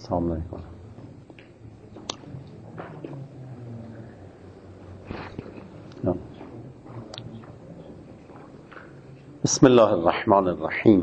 سلام علیکم. بسم الله الرحمن الرحیم.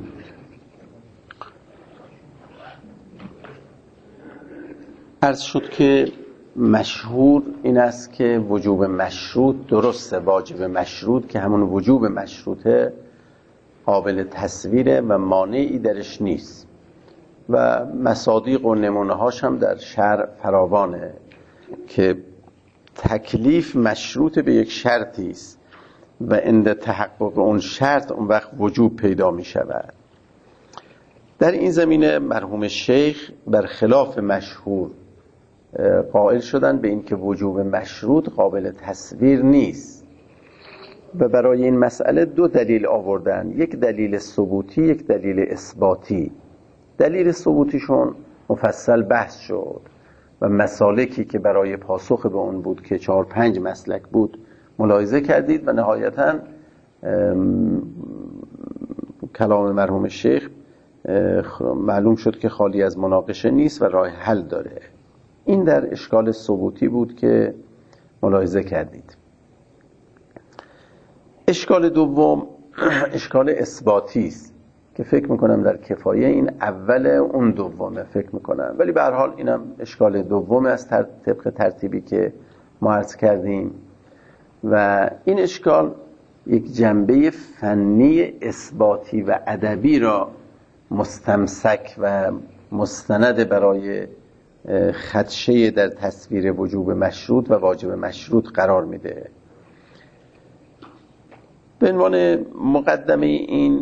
عرض شد که مشهور این است که وجوب مشروط درسته، واجب مشروط که همون وجوب مشروطه قابل تصویره و مانعی درش نیست و مصادیق و نمونه هاش هم در شرع فراوانه که تکلیف مشروط به یک شرطی است و عند تحقق اون شرط اون وقت وجوب پیدا می شود. در این زمینه مرحوم شیخ برخلاف مشهور قائل شدن به این که وجوب مشروط قابل تصویر نیست و برای این مسئله دو دلیل آوردن، یک دلیل ثبوتی، یک دلیل اثباتی. دلیل ثبوتیشون مفصل بحث شد و مسالکی که برای پاسخ به اون بود که 4-5 مسلک بود ملاحظه کردید و نهایتاً کلام مرحوم شیخ معلوم شد که خالی از مناقشه نیست و راه حل داره. این در اشکال ثبوتی بود که ملاحظه کردید. اشکال دوم اشکال اثباتی است که فکر میکنم در کفایه این اول اون دومه فکر میکنم، ولی به هر حال اینم اشکال دومه از طبق ترتیبی که ما عرض کردیم و این اشکال یک جنبه فنی اثباتی و ادبی را مستمسک و مستند برای خدشه در تصویر وجوب مشروط و واجب مشروط قرار میده. به عنوان مقدمه این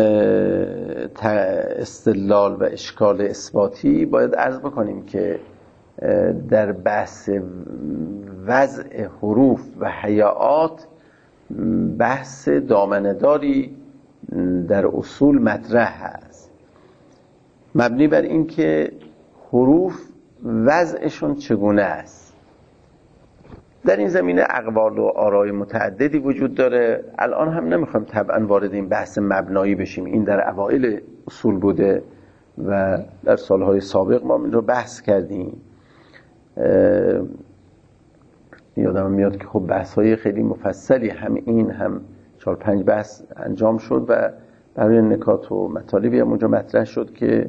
استدلال و اشکال اثباتی باید عرض بکنیم که در بحث وضع حروف و هیئات بحث دامنه‌داری در اصول مطرح هست، مبنی بر این که حروف وضعشون چگونه است. در این زمینه اقوال و آرای متعددی وجود داره. الان هم نمیخوایم طبعا وارد این بحث مبنایی بشیم، این در اوایل اصول بوده و در سالهای سابق ما این رو بحث کردیم. یادم میاد که خب بحث‌های خیلی مفصلی هم این هم 4-5 بحث انجام شد و برای نکات و مطالبی هم اونجا مطرح شد که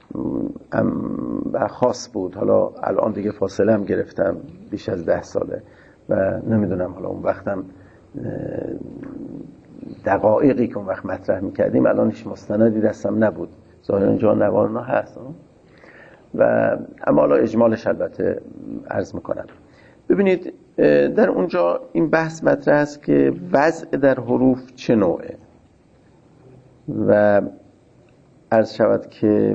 خاص بود. حالا الان دیگه فاصله هم گرفتم بیش از 10 ساله و نمیدونم حالا اون وقتم دقایقی که اون وقت مطرح میکردیم الان هیچ مستندی دستم نبود، ظاهرا اینجا نوارنا هست و اما حالا اجمالش البته عرض میکنم. ببینید در اونجا این بحث مطرح است که وضع در حروف چه نوعه و عرض شود که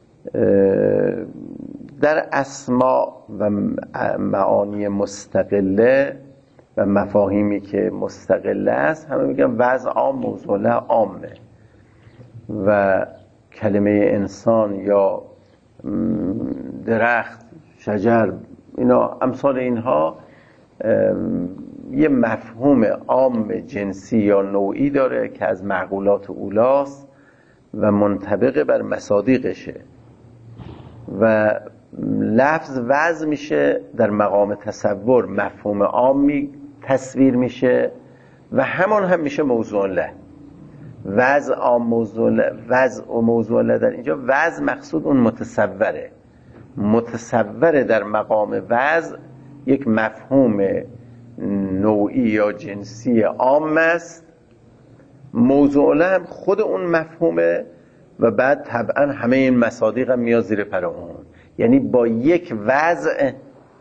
در اسماء و معانی مستقله و مفاهیمی که مستقله است همه میگن وضع عام، موضوع عامه و کلمه انسان یا درخت، شجر، اینا امثال اینها یه مفهوم عام جنسی یا نوعی داره که از معقولات اولاست و منطبق بر مصادیقشه و لفظ وضع میشه در مقام تصور مفهوم عامی تصویر میشه و همان هم میشه موضوع له. وضع عام، موضوع له، وضع و موضوع له. در اینجا وضع مقصود اون متصوره، متصور در مقام وضع یک مفهوم نوعی یا جنسی عام است، موضوع له هم خود اون مفهومه و بعد طبعا همه این مصادیق هم میاد زیر پر اون، یعنی با یک وضع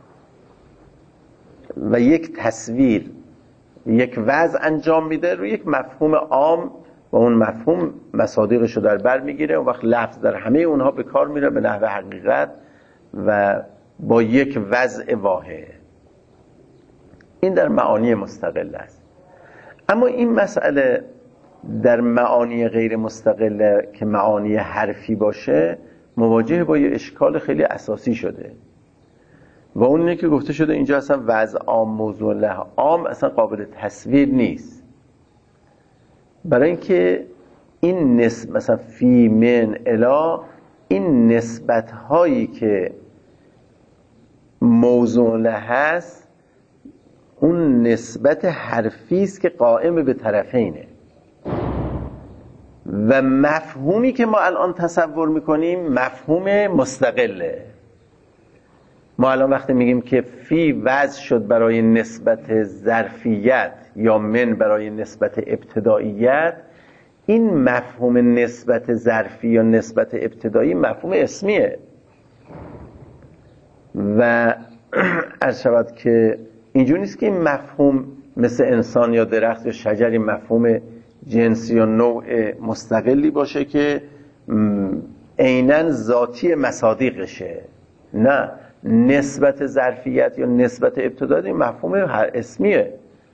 و یک تصویر یک وضع انجام میده روی یک مفهوم عام و اون مفهوم مصادیقش رو در بر میگیره و وقت لفظ در همه اونها به کار میره به نحو حقیقت و با یک وضع واحد. این در معانی مستقل است. اما این مسئله در معانی غیر مستقله که معانی حرفی باشه مواجه با یه اشکال خیلی اساسی شده و اون اینه که گفته شده اینجا اصلا وضع عام، موضوع له عام اصلا قابل تصویر نیست، برای اینکه این نسب مثلا فی من الا این نسبت هایی که موضوع له هست اون نسبت حرفی است که قائم به طرفینه و مفهومی که ما الان تصور میکنیم مفهوم مستقله. ما الان وقتی میگیم که فی وضع شد برای نسبت ظرفیت یا من برای نسبت ابتداییت، این مفهوم نسبت ظرفی یا نسبت ابتدایی مفهوم اسمیه و عرض شود که اینجور نیست که این مفهوم مثل انسان یا درخت یا شجری مفهوم جنسی یا نوع مستقلی باشه که عیناً ذاتی مصادیقشه. نه، نسبت ظرفیت یا نسبت ابتدایی مفهوم اسمیه.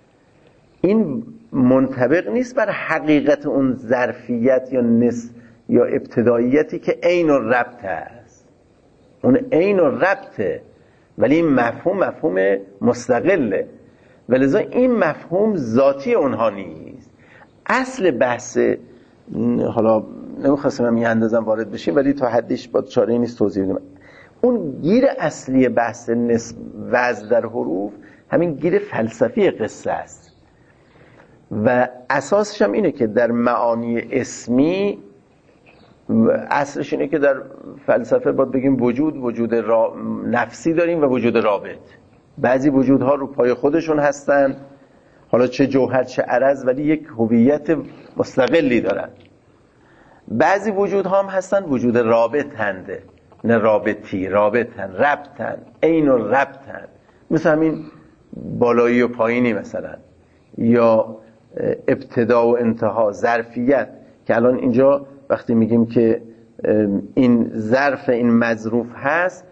این منطبق نیست بر حقیقت اون ظرفیت یا ابتداییتی که عین و ربط است. اون عین و ربطه ولی این مفهوم مستقله و لذا این مفهوم ذاتی اونها نیست. اصل بحث، حالا نمیخواستم هم یه اندازم وارد بشیم ولی تا حدیش با چاره نیست توضیح بدیم. اون گیر اصلی بحث وضع در حروف همین گیر فلسفی قصه است و اساسش هم اینه که در معانی اسمی، اصلش اینه که در فلسفه باید بگیم وجود نفسی داریم و وجود رابط. بعضی وجودها رو پای خودشون هستن، حالا چه جوهر چه عرض، ولی یک هویت مستقلی دارن. بعضی وجودها هم هستن وجود رابطند، نه رابطن، ربطن، عین و ربطن، مثل همین بالایی و پایینی مثلا، یا ابتدا و انتها، ظرفیت که الان اینجا وقتی میگیم که این ظرف این مظروف هست،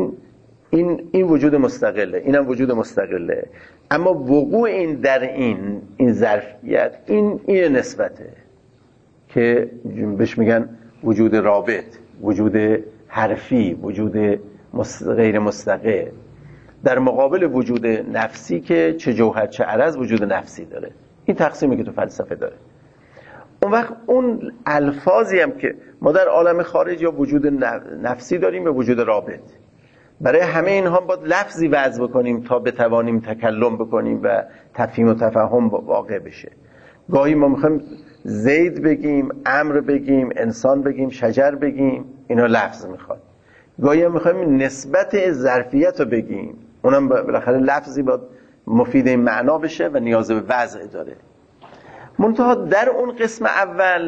این وجود مستقله، اینم وجود مستقله، اما وقوع این در این ظرفیت این نسبته که بهش میگن وجود رابط، وجود حرفی، وجود غیر مستقل، در مقابل وجود نفسی که چه جوهر چه عرض وجود نفسی داره. این تقسیمی که تو فلسفه داره. اون وقت اون الفاظی هم که ما در عالم خارج یا وجود نفسی داریم یا وجود رابط، برای همه اینها باید لفظی وضع بکنیم تا بتوانیم تکلم بکنیم و تفهیم و تفهم واقع بشه. گاهی ما میخوایم زید بگیم، امر بگیم، انسان بگیم، شجر بگیم، اینا لفظ میخواد. گاهی هم میخوایم نسبت ظرفیت رو بگیم، اونم بالاخره لفظی باید مفید این معنا بشه و نیاز به وضع داره. منتها در اون قسم اول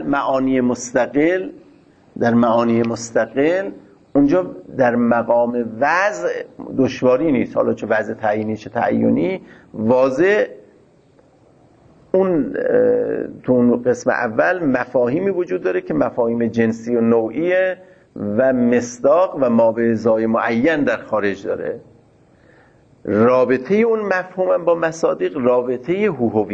در معانی مستقل اونجا در مقام وضع دشواری نیست، حالا چه وضع تعیینی چه تعیینی، واضح اون تو اون قسم اول مفاهیمی وجود داره که مفاهیم جنسی و نوعیه و مصداق و مابعضای معین در خارج داره. رابطه اون مفهوم با مصادیق رابطه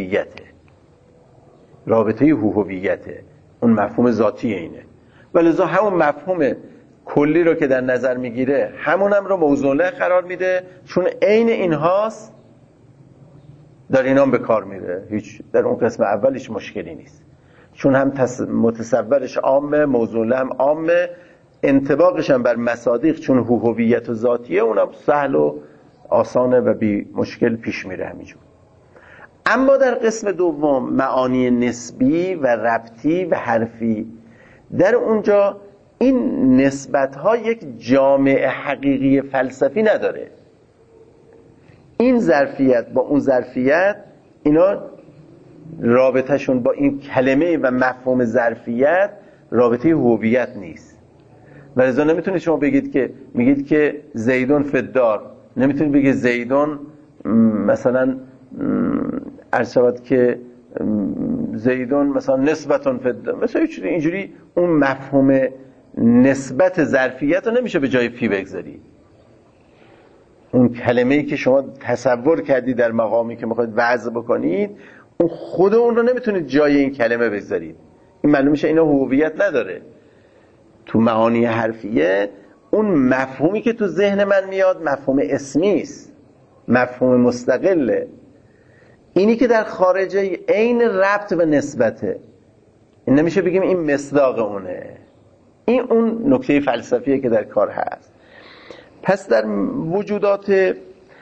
هوهویته، اون مفهوم ذاتی اینه، ولذا همون مفهوم کلی رو که در نظر میگیره همونم رو موضوع له قرار میده، چون عین اینهاست در اینام به کار میره. هیچ در اون قسم اول هیچ مشکلی نیست، چون هم متصورش عامه، موضوع له هم عامه، انطباقش هم بر مصادیق چون هویت و ذاتیه اونم سهل و آسانه و بی مشکل پیش میره همینجور. اما در قسم دوم معانی نسبی و ربطی و حرفی، در اونجا این نسبت ها یک جامع حقیقی فلسفی نداره. این ظرفیت با اون ظرفیت، اینا رابطهشون با این کلمه و مفهوم ظرفیت رابطه هویت نیست. و لذا نمیتونید شما میگید که زیدون فدار، نمیتونید بگید زیدون مثلا عرض شود که زیدون مثلا نسبتون فدار، مثلا اینجوری اون مفهوم نسبت ظرفیت رو نمیشه به جای فی بگذاری. اون کلمه‌ای که شما تصور کردید در مقامی که میخواید وضع بکنید، اون خود اون رو نمیتونید جای این کلمه بگذارید. این معلوم میشه اینا هویت نداره. تو معانی حرفیه اون مفهومی که تو ذهن من میاد مفهوم اسمی است، مفهوم مستقله. اینی که در خارجه عین ربط و نسبته، این نمیشه بگیم این مصداق اونه. این اون نکته فلسفیه که در کار هست. پس در وجودات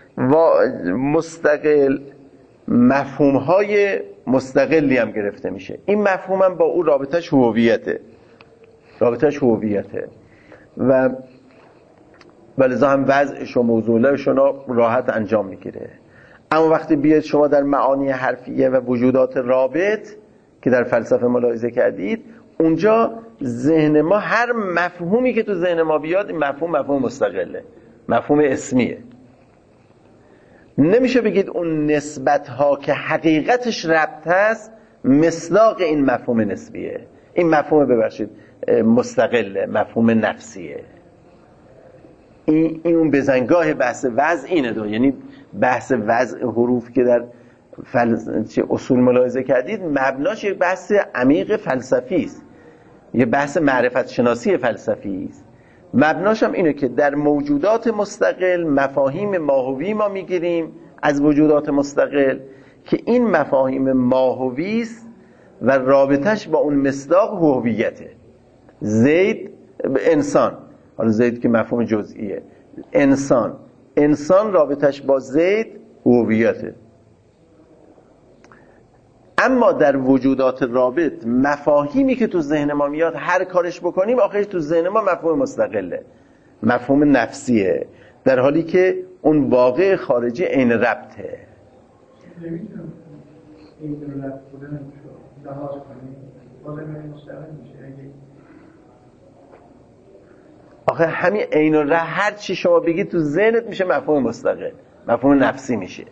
مستقل مفهوم‌های مستقلی هم گرفته میشه. این مفهوم هم با اون رابطش هویته و ولذا هم وضعش و موضوعش راحت انجام میگیره. اما وقتی بیاید شما در معانی حرفیه و وجودات رابط که در فلسفه ملاحظه کردید، اونجا ذهن ما هر مفهومی که تو ذهن ما بیاد این مفهوم مستقله، مفهوم اسمیه. نمیشه بگید اون نسبت ها که حقیقتش ربط هست مصداق این مفهوم نسبیه. این مفهوم ببخشید مستقله، مفهوم نفسیه. این اون بزنگاه بحث وضع اینه یعنی بحث وضع حروف که در اصول ملاحظه کردید مبناش یک بحث عمیق فلسفی است، یه بحث معرفت شناسی فلسفی است. مبناش هم اینه که در موجودات مستقل مفاهیم ماهوی ما میگیریم از وجودات مستقل که این مفاهیم ماهوی است و رابطش با اون مصداق هویته. زید انسان، حالا زید که مفهوم جزئیه، انسان رابطش با زید هویته. اما در وجودات رابط مفاهیمی که تو ذهن ما میاد هر کارش بکنیم آخرش تو ذهن ما مفهوم مستقله، مفهوم نفسیه، در حالی که اون واقع خارجی عین ربطه. نمیتونم این ربط بودن لحاظ کنیم بازم مستقل میشه. آخه همین عین و هر چی شما بگید تو ذهنت میشه مفهوم مستقل، مفهوم نفسی میشه.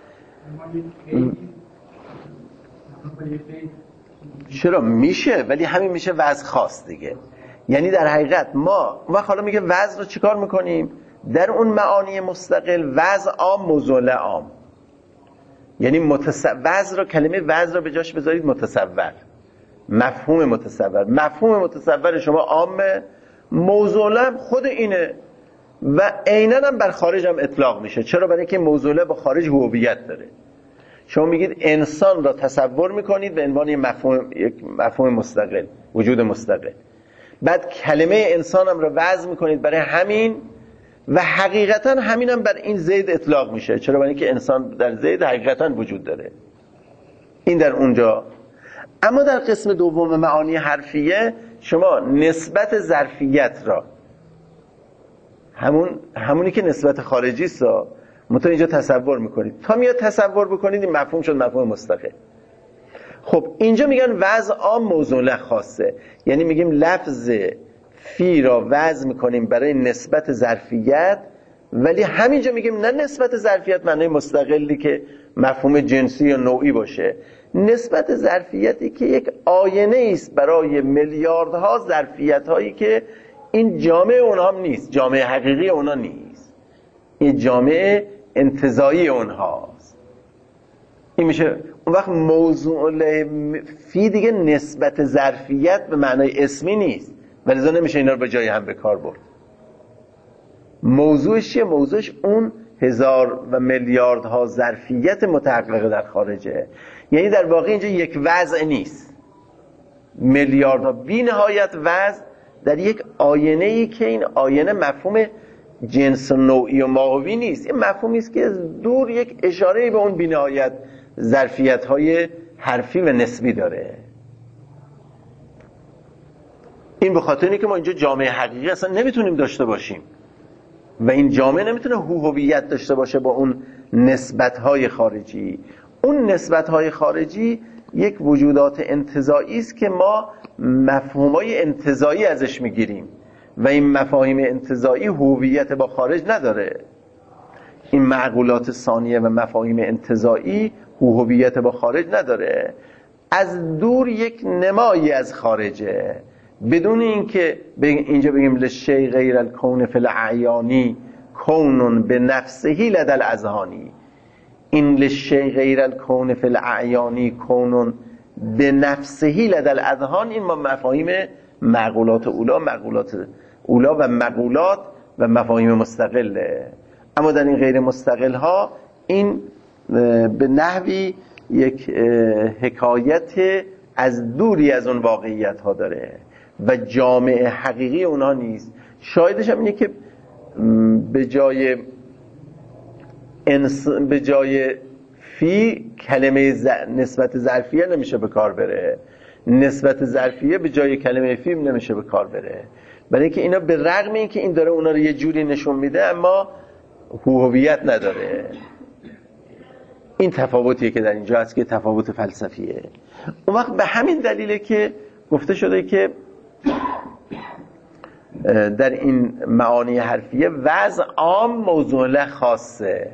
چرا میشه؟ ولی همین میشه وضع خاص دیگه. یعنی در حقیقت ما حالا میگه وضع رو چیکار میکنیم؟ در اون معانی مستقل وضع عام موضوع عام، یعنی وضع رو، کلمه وضع رو به جاش بذارید متصور، مفهوم متصور شما عامه، موضوع خود اینه و عیناً هم بر خارج هم اطلاق میشه. چرا؟ برای اینکه موضوع با خارج هویت داره. شما میگید انسان را تصور میکنید به عنوان یک مفهوم مستقل، وجود مستقل. بعد کلمه انسان هم را وضع میکنید برای همین و حقیقتا همین هم بر این زید اطلاق میشه. چرا؟ برای اینکه انسان در زید حقیقتا وجود داره. این در اونجا. اما در قسم دوم معانی حرفیه شما نسبت ظرفیت را همونی که نسبت خارجی است متون اینجا تصور میکنید. تا میاد تصور بکنید این مفهوم شد مفهوم مستقل. خب اینجا میگن وضع عام موضوع خاصه، یعنی میگیم لفظ فی را وضع میکنیم برای نسبت ظرفیت، ولی همینجا میگیم نه نسبت ظرفیت معنی مستقلی که مفهوم جنسی یا نوعی باشه، نسبت ظرفیتی که یک آینه است برای میلیاردها ظرفیت هایی که این جامعه اونها هم نیست، جامعه حقیقی اونها نیست، این جامعه انتزاعی اونهاست. این میشه اون وقت موضوع فی دیگه نسبت ظرفیت به معنای اسمی نیست، ولذا نمیشه اینا رو به جای هم به کار برد. موضوعش چیه؟ موضوعش اون هزار و میلیاردها ظرفیت متحقق در خارجه. یعنی در واقع اینجا یک وضع نیست، میلیاردها بی نهایت وضع در یک آینه‌ای که این آینه مفهوم جنس نوعی و ماهوی نیست، این مفهومی است که از دور یک اشاره به اون بی نهایت ظرفیت‌های حرفی و نسبی داره. این به خاطر اینه که ما اینجا جامعه حقیقی اصلا نمیتونیم داشته باشیم و این جامعه نمیتونه هویت داشته باشه با اون نسبت‌های خارجی. اون نسبت‌های خارجی یک وجودات انتزاعی است که ما مفهومای انتزاعی ازش میگیریم و این مفاهیم انتزاعی هویت با خارج نداره. این معقولات ثانیه و مفاهیم انتزاعی هویت با خارج نداره، از دور یک نمایی از خارجه، بدون اینکه اینجا بگیم لشیء غیر الکون فی الاعیانی کون به نفسه لدى الاذهانی. این لشیء غیر الکون فی الاعیانی کون به نفسه لدى الاذهان، این ما مفاهیم معقولات اولا و مقولات و مفاهیم مستقله. اما در این غیر مستقل ها این به نحوی یک حکایت از دوری از اون واقعیت ها داره و جامع حقیقی اونها نیست. شاهدش هم اینه که به جای فی کلمه نسبت ظرفیه نمیشه به کار بره، نسبت ظرفیه به جای کلمه فی نمیشه به کار بره، برای اینکه اینا به رغم اینکه این داره اونا رو یه جوری نشون میده اما هویت نداره. این تفاوتیه که در اینجا هست که تفاوت فلسفیه. اون وقت به همین دلیله که گفته شده که در این معانی حرفیه وضع عام موضوع له خاصه.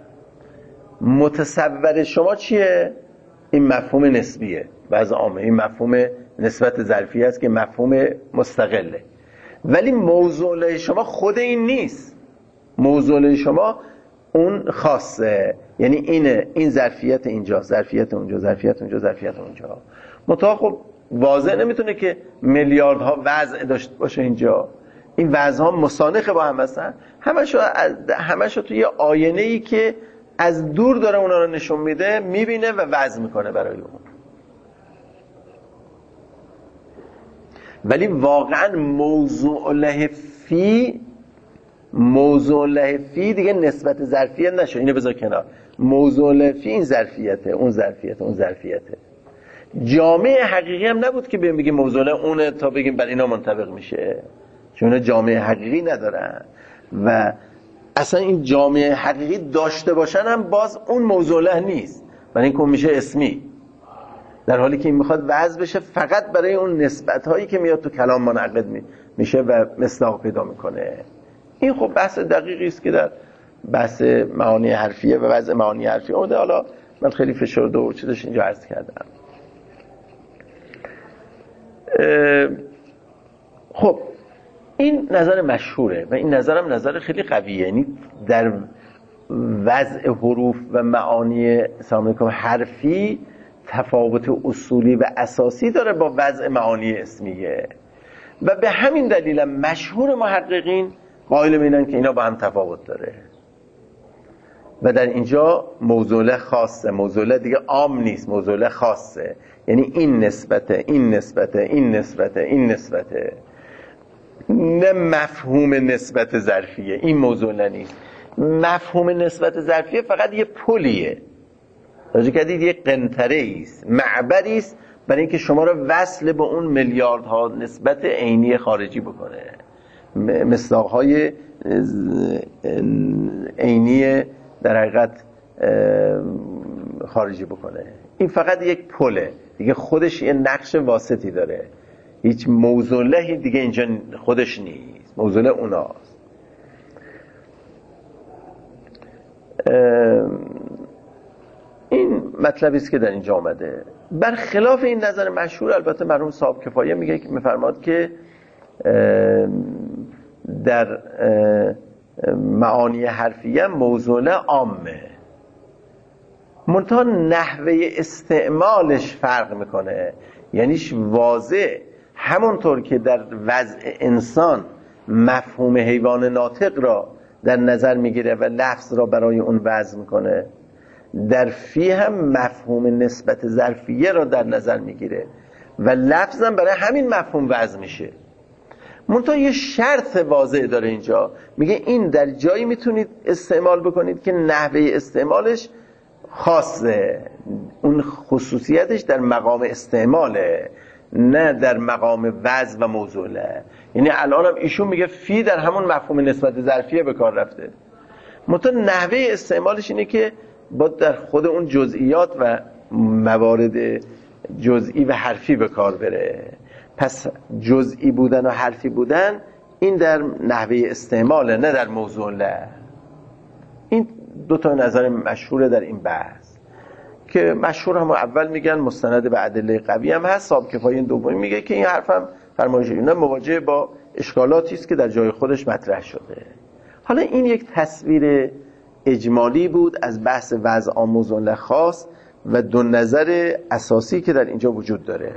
متصور شما چیه؟ این مفهوم نسبیه، وضع عامه، این مفهوم نسبت ظرفیه است که مفهوم مستقله. ولی موضوع له شما خود این نیست، موضوع له شما اون خاصه، یعنی این ظرفیت اینجا، ظرفیت اونجا، ظرفیت اونجا، ظرفیت اونجا. منتها خب واضح نمیتونه که میلیاردها وضع داشته باشه اینجا. این وضعها مسانخه با هم هستن، همشو توی آینه ای که از دور داره اونا رو نشون میده، میبینه و وضع میکنه برای اون. ولی واقعا موضوع له فی دیگه نسبت ظرفیت نشه. اینو بذار کنار. موضوع له فی این ظرفیته، اون ظرفیته، اون ظرفیته. جامعه حقیقی هم نبود که بگیم موضوع له اونه تا بگیم بر اینا منطبق میشه، چون اینا جامعه حقیقی ندارن و اصلا این جامعه حقیقی داشته باشن هم باز اون موضوع له نیست، برای اینکه اون میشه اسمی، در حالی که این میخواد وضع بشه فقط برای اون نسبت هایی که میاد تو کلام منعقد میشه و مصداق پیدا میکنه. این خب بحث دقیقی است که در بحث معانی حرفیه و وضع معانی حرفیه اومده. حالا من خیلی فشرده و چیزش اینجا عرض کردم. خب این نظر مشهوره و این نظرم نظر خیلی قویه. یعنی در وضع حروف و معانی حرفی تفاوت اصولی و اساسی داره با وضع معانی اسمیه و به همین دلیل مشهور محققین قائل میدن که اینا با هم تفاوت داره و در اینجا موضوع له خاصه، موضوع له دیگه عام نیست، موضوع له خاصه. یعنی این نسبته، این نسبته، این نسبته، این نسبته، نه مفهوم نسبت ظرفیه. این موضوع له نیست. مفهوم نسبت ظرفیه فقط یه پلیه، راجع کردید یه قنطره است، معبری است برای اینکه شما رو وصل به اون میلیاردها نسبت عینی خارجی بکنه، مصداق‌های عینی در حقیقت خارجی بکنه. این فقط یک پله دیگه، خودش یه نقش واسطی داره، هیچ موضوع لهی دیگه اینجا خودش نیست، موضوع له اوناست. این مطلبی است که در اینجا آمده. برخلاف این نظر مشهور البته مرحوم صاحب کفایه میفرماد که در معانی حرفیه موضوع له عامه، منتها نحوه استعمالش فرق میکنه. یعنیش واضح همونطور که در وضع انسان مفهوم حیوان ناطق را در نظر میگیره و لفظ را برای اون وضع میکنه، در فی هم مفهوم نسبت ظرفیه را در نظر میگیره و لفظ هم برای همین مفهوم وضع میشه. منتها یه شرط واضح داره اینجا، میگه این در جایی میتونید استعمال بکنید که نحوه استعمالش خاصه، اون خصوصیتش در مقام استعماله نه در مقام وضع و موضوع له. یعنی الان هم ایشون میگه فی در همون مفهوم نسبت ظرفیه به کار رفته، منتها نحوه استعمالش اینه که با در خود اون جزئیات و موارد جزئی و حرفی به کار بره. پس جزئی بودن و حرفی بودن این در نحوه استعماله نه در موضوع له. این دو تا نظر مشهوره در این بحث که مشهور هم اول میگن مستند به ادله قوی هم هست. صاحب کفایه این دومی میگه که این حرف هم فرمایش اینا مواجه با اشکالاتی است که در جای خودش مطرح شده. حالا این یک تصویر اجمالی بود از بحث وضع موضوع له خاص و دو نظر اساسی که در اینجا وجود داره.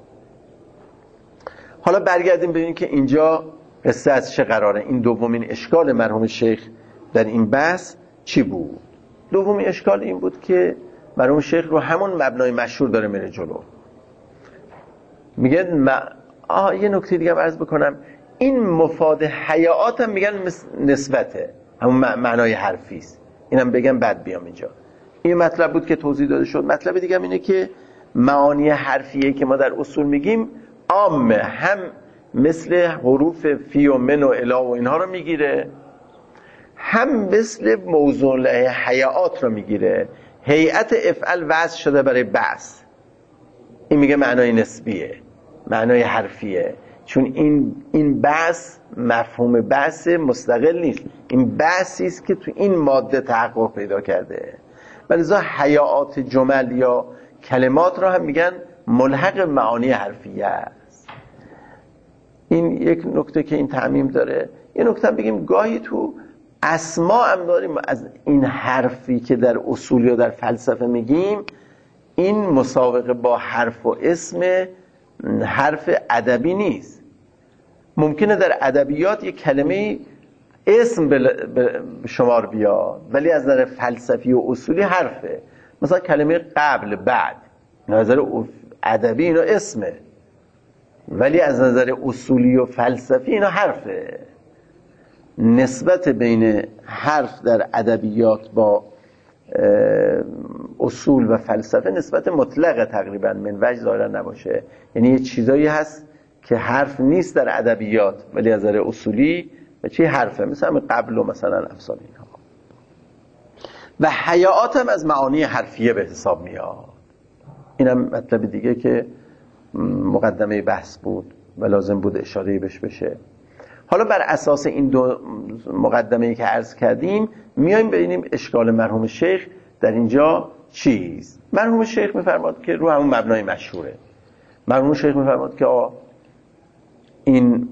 حالا برگردیم ببینیم که اینجا قصه از چه قراره. این دومین اشکال مرحوم شیخ در این بحث چی بود؟ دومین اشکال این بود که مرحوم شیخ رو همون مبنای مشهور داره میره جلو. میگه یه نکته دیگه عرض بکنم، این مفاد حیات هم میگن نسبته، همون معنای حرفی است. اینم بگم بعد بیام اینجا. این مطلب بود که توضیح داده شد. مطلب دیگه هم اینه که معانی حرفیه که ما در اصول میگیم عامه، هم مثل حروف فی و من و الی و اینها رو میگیره، هم مثل موضوع له حیات رو میگیره. هیئت افعل وضع شده برای بعث، این میگه معنای نسبیه، معنای حرفیه، چون این بعث مفهوم بعث مستقل نیست، این بعثی است که تو این ماده تحقق پیدا کرده. ولذا حیات جمل یا کلمات را هم میگن ملحق معانی حرفیه است. این یک نکته که این تعمیم داره. یه نکته هم بگیم گاهی تو اسما هم داریم از این حرفی که در اصول یا در فلسفه میگیم، این مسابقه با حرف و اسم حرف ادبی نیست. ممکنه در ادبیات یک کلمه اسم به شمار بیاد ولی از نظر فلسفی و اصولی حرفه. مثلا کلمه قبل، بعد، نظر ادبی اینا اسمه ولی از نظر اصولی و فلسفی اینا حرفه. نسبت بین حرف در ادبیات با اصول و فلسفه نسبت مطلقه تقریبا، من وجه ظاهرا نباشه. یعنی یه چیزایی هست که حرف نیست در ادبیات ولی از نظر اصولی و چی حرفه، مثلا قبل و مثلا امثال اینها. و حیات هم از معانی حرفیه به حساب میاد. اینم مطلب دیگه که مقدمه بحث بود و لازم بود اشاره بهش بشه. حالا بر اساس این دو مقدمه‌ای که عرض کردیم میایم ببینیم اشکال مرحوم شیخ در اینجا چیست. مرحوم شیخ میفرماد که رو همون مبنای مشهوره. مرحوم شیخ میفرماد که این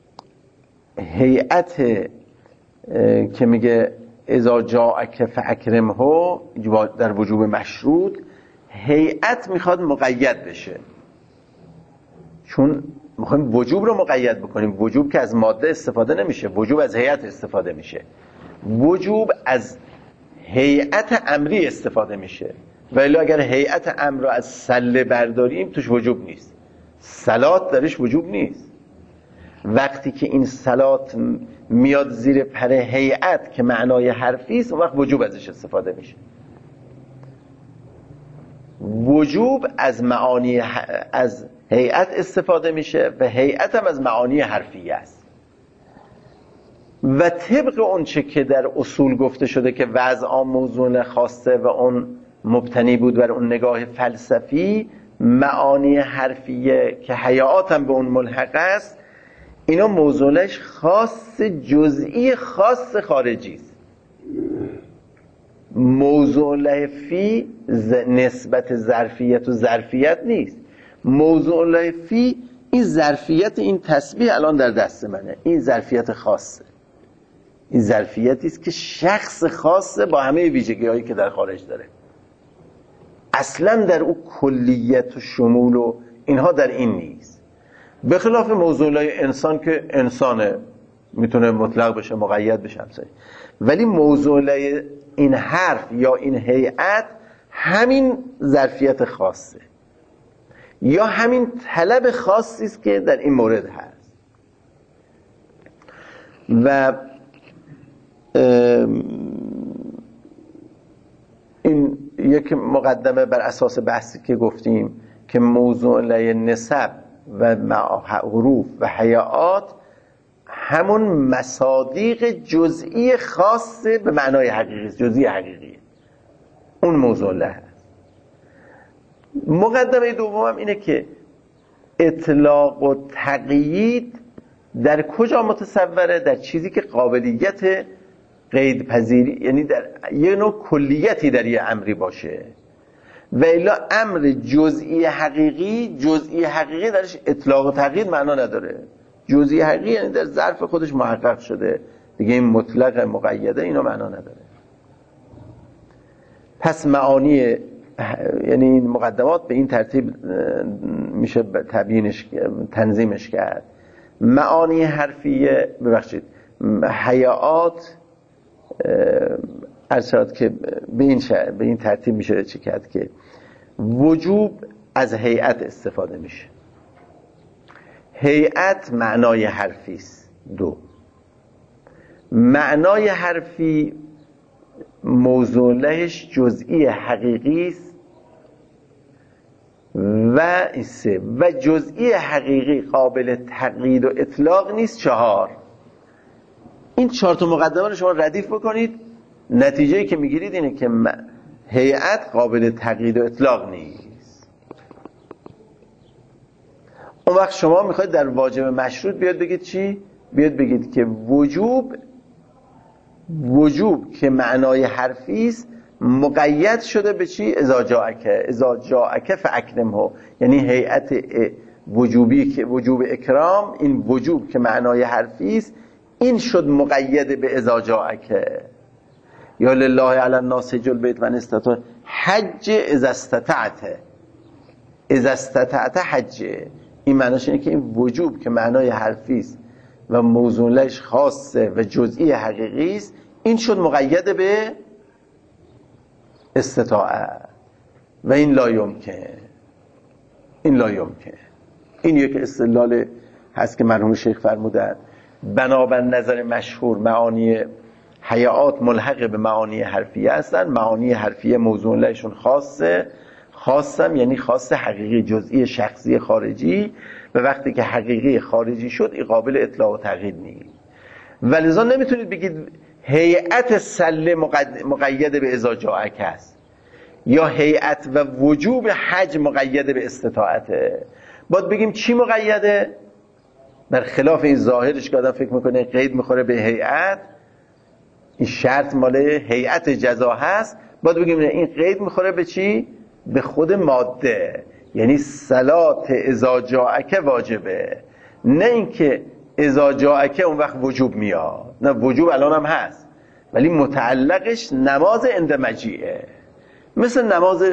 هیئت که میگه اذا جاءک فاکرمه در وجوب مشروط، هیئت میخواد مقید بشه، چون میخوایم وجوب رو مقید بکنیم. وجوب که از ماده استفاده نمیشه، وجوب از هیئت استفاده میشه. وجوب از هیئت امری استفاده میشه، ولی اگر هیئت امر رو از سله برداریم توش وجوب نیست. صلات درش وجوب نیست. وقتی که این صلات میاد زیر پر هیئت که معنای حرفی است، اون وقت وجوب ازش استفاده میشه. وجوب از معانی از هیئت استفاده میشه و هیئت هم از معانی حرفیه است. و طبق اون چه که در اصول گفته شده که وضع موضوع خاصه و اون مبتنی بود بر اون نگاه فلسفی، معانی حرفیه که هیئات هم به اون ملحق است، اینا موضوعش خاص جزئی خاص خارجی است. موضوع لفی نسبت ظرفیت و ظرفیت نیست. موضوع لفی این ظرفیت، این تسبیح الان در دست منه، این ظرفیت خاصه. این ظرفیتی است که شخص خاصه با همه ویژگی‌هایی که در خارج داره. اصلا در او کلیت و شمول و اینها در این نیست. به خلاف موضوع انسان که انسانه، میتونه مطلق بشه، مقید بشه همسایی. ولی موضوع این حرف یا این هیئت همین ظرفیت خاصه یا همین طلب خاصی است که در این مورد هست. و این یک مقدمه بر اساس بحثی که گفتیم که موضوع نسب و حروف و هیئات همون مصادیق جزئی خاص به معنای حقیقی، جزئی حقیقی، اون موضوع له هست. مقدمه دومم اینه که اطلاق و تقیید در کجا متصوره؟ در چیزی که قابلیت قید پذیری، یعنی در یه نوع کلیتی در یه امری باشه. و الا امر جزئی حقیقی درش اطلاق و تقیید معنا نداره. جزئی حقیقی یعنی در ظرف خودش محقق شده دیگه، این مطلق مقیده اینا معنا نداره. پس معانی، یعنی این مقدمات به این ترتیب میشه تنظیمش کرد. معانی حرفیه، هیئات ارشاد که به این ترتیب میشه چی کرد که وجوب از هیئت استفاده میشه. هیئت معنای حرفی است. 2 معنای حرفی موضوع لهش جزئی حقیقی است و 3 و جزئی حقیقی قابل تقیید و اطلاق نیست. 4 این 4 تا مقدمه رو شما ردیف بکنید، نتیجه‌ای که میگیرید اینه که هیئت قابل تقیید و اطلاق نیست. اون وقت شما میخواید در واجب مشروط بیاد بگید چی؟ بیاد بگید که وجوب که معنای حرفی است مقید شده به چی؟ اذا جاءک فاکرمه، یعنی هیئت وجوبی که وجوب اکرام، این وجوب که معنای حرفی است این شد مقید به اذا جاءک. یا لله علی الناس حج البیت من استطاع، حج اذا استطعت حج. این معناش اینه که این وجوب که معنای حرفی است و موضوعش خاصه و جزئی حقیقی است این شد مقید به استطاعت و این لا یمکن. این یک استدلال هست که مرحوم شیخ فرمودند بنابر نظر مشهور معانی هیئات ملحق به معانی حرفیه هستن. معانی حرفیه موضوع لهشون خاصم یعنی خاص حقیقی، جزئی شخصی خارجی، و وقتی که حقیقی خارجی شد این قابل اطلاق و تقیید نیست. ولذا نمیتونید بگید هیئت سله مقید به اذا جاءک است یا هیئت و وجوب حج مقید به استطاعته. باید بگیم چی مقیده؟ بر خلاف این ظاهرش که آدم فکر میکنه قید میخوره به هیئت، این شرط مال هیئت جزا هست. باید بگیم این قید میخوره به چی؟ به خود ماده، یعنی صلات اذا جاءک واجبه، نه اینکه اذا جاءک اون وقت وجوب میاد. نه، وجوب الان هم هست ولی متعلقش نماز عند مجیئه، مثل نماز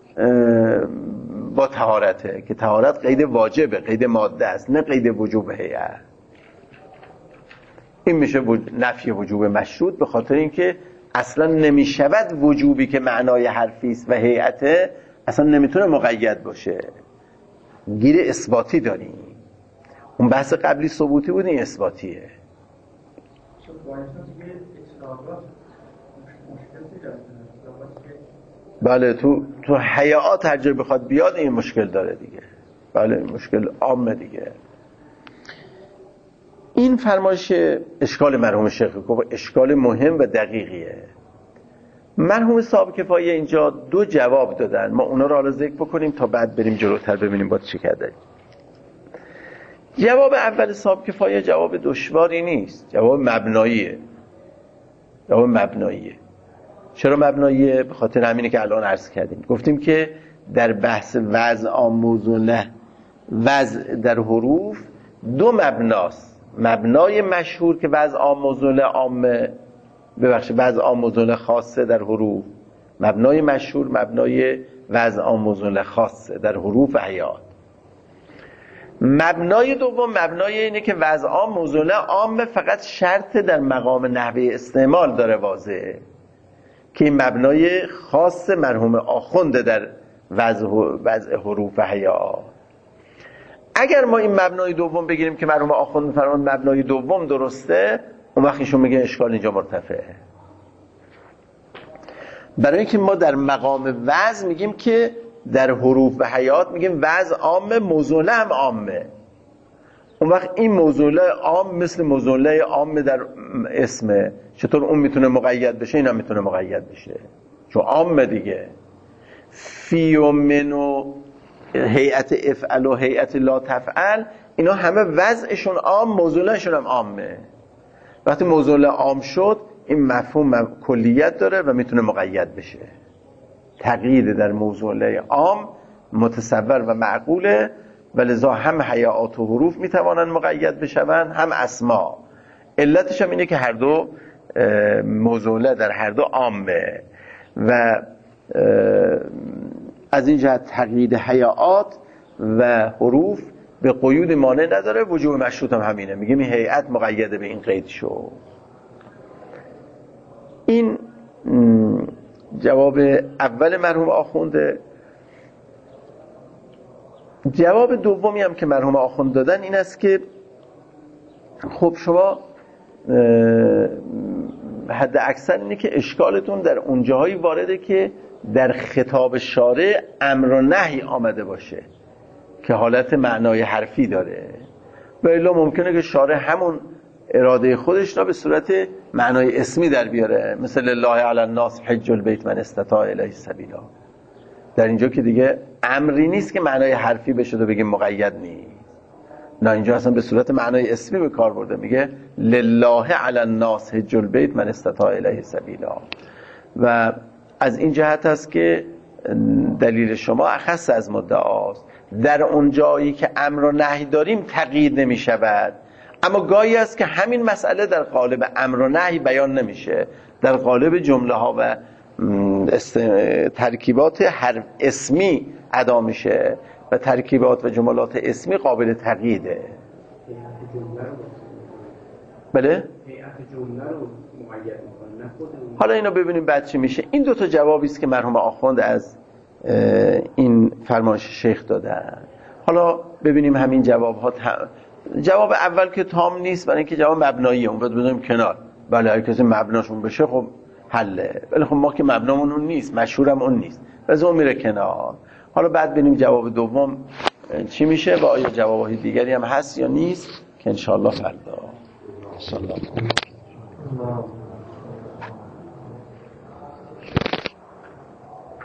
با طهارته که طهارت قید واجبه، قید ماده است، نه قید وجوب هیئت. این میشه نفی وجوب مشروط، به خاطر اینکه اصلا نمیشود وجوبی که معنای حرفی است و هیئت اصلا نمیتونه مقید باشه. گیر اثباتی داریم. اون بحث قبلی ثبوتی بود، این اثباتیه. بله، تو هیئات هر جا بخواد بیاد این مشکل داره دیگه. بله، مشکل عامه دیگه. این فرمایش اشکال مرحوم شیخ کوفه اشکال مهم و دقیقیه. مرحوم صاحب کفایه اینجا 2 جواب دادن، ما اونا رو حالا ذکر بکنیم تا بعد بریم جلوتر ببینیم باید چی کرده. جواب اول صاحب کفایه جواب دشواری نیست، جواب مبناییه. چرا مبناییه؟ به خاطر همینه که الان عرض کردیم. گفتیم که در بحث وضع عام موضوع له، وضع در حروف 2 مبناست. مبنای مشهور که وضع عام موضوع له عامه، وضع عام موضوع له خاصه در حروف. مبنای مشهور مبنای وضع عام موضوع له خاصه در حروف و هیئات. مبنای دوم مبنای اینه که وضع عام موضوع له عامه، فقط شرط در مقام نحوه استعمال داره واضحه که این مبنای خاص مرحوم آخونده در وضع حروف و هیئات. اگر ما این مبنای دوم بگیریم که مرحوم آخوند فرمان مبنای دوم درسته، اون وقت ایشون میگه اشکال اینجا مرتفعه. برای اینکه ما در مقام وضع میگیم که در حروف و هیئات میگیم وضع عامه، موضوع له هم عامه. اون وقت این موضوع له عام مثل موضوع له عامه در اسمه، چطور اون میتونه مقید بشه این هم میتونه مقید بشه چون عامه دیگه. فی و من و هیئت افعل و هیئت لا تفعل اینا همه وضعشون عام، موضوع لهشون هم عامه. وقتی موضوع له عام شد این مفهوم کلیت داره و میتونه مقید بشه. تقیید در موضوع له عام متصور و معقوله و لذا هم هیئات و حروف میتوانن مقید بشون هم اسما. علتش هم اینه که هر دو موضوع له در هر دو عامه و از این جهت تقیید هیئات و حروف به قیود مانع نداره. وجوب مشروط هم همینه، میگیم این هیئت مقیده به این قید شو. این جواب اول مرحوم آخونده. جواب دومی هم که مرحوم آخوند دادن این است که خب شما حد اکثر اینه که اشکالتون در اونجاهایی وارده که در خطاب شارع امر و نهی آمده باشه که حالت معنای حرفی داره، و الا ممکنه که شارع همون اراده خودش را به صورت معنای اسمی در بیاره، مثل الله علی الناس حج البیت من استطاع الیه سبیلا. در اینجا که دیگه امری نیست که معنای حرفی بشه و بگیم مقید نیست، نه، اینجا اصلا به صورت معنای اسمی به کار برده، میگه لله علی الناس حج البیت من استطاع الیه سبیلا. و از این جهت است که دلیل شما اخص از مدعاست. در اون جایی که امر و نهی داریم تقیید نمی شود، اما گاهی است که همین مسئله در قالب امر و نهی بیان نمیشه، در قالب جمله ها و ترکیبات هر اسمی ادا میشه و ترکیبات و جملات اسمی قابل تقییده. بله؟ حالا اینو ببینیم بعد چی میشه. این دو تا جوابی است که مرحوم آخوند از این فرمایش شیخ دادن. حالا ببینیم همین جواب اول که تام نیست، برای اینکه جواب مبناییه، اون باید بذاریم کنار. بله هر کسی مبناشون بشه خب حله، ولی خب ما که مبنامون اون نیست، مشهورم اون نیست، پس اون میره کنار. حالا بعد ببینیم جواب دوم چی میشه و آیا جوابهای دیگری هم هست یا نیست که انشاءالله فردا.